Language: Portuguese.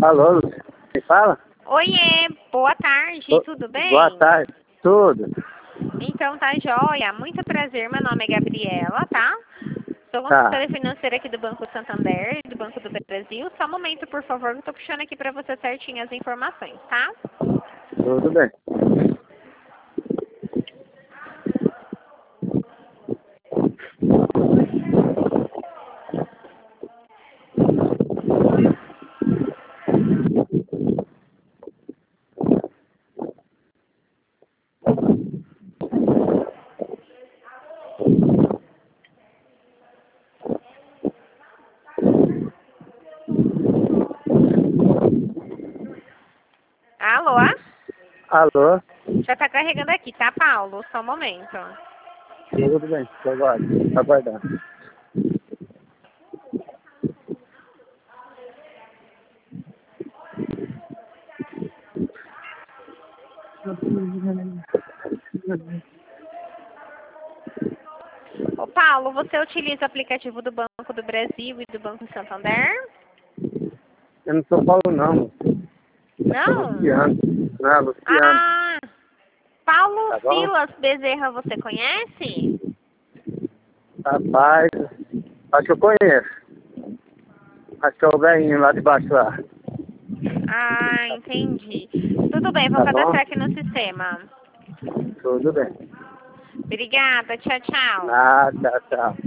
Alô, Lúcia. Quem fala? Oiê, boa tarde, tudo bem? Boa tarde, tudo. Então tá joia, muito prazer, meu nome é Gabriela, tá? Sou Tá, consultora financeira aqui do Banco Santander e do Banco do Brasil. Só um momento, por favor, que eu tô puxando aqui pra você certinho as informações, tá? tudo bem. Alô? Alô, Já tá carregando aqui, tá, Paulo? Só um momento. tudo bem, tô aguardando. Ô, Paulo, você utiliza o aplicativo do Banco do Brasil e do Banco Santander? Eu não sou Paulo não, sou Não? Luciano. Não, Luciano, Ah, Paulo tá bom? Silas Bezerra, você conhece? Rapaz, acho que eu conheço. Acho que é o velhinho lá de baixo lá. Ah, entendi. Tudo bem, vou Tá bom? cadastrar aqui no sistema. Tudo bem. Obrigada, tchau, tchau. Ah, tchau, tchau.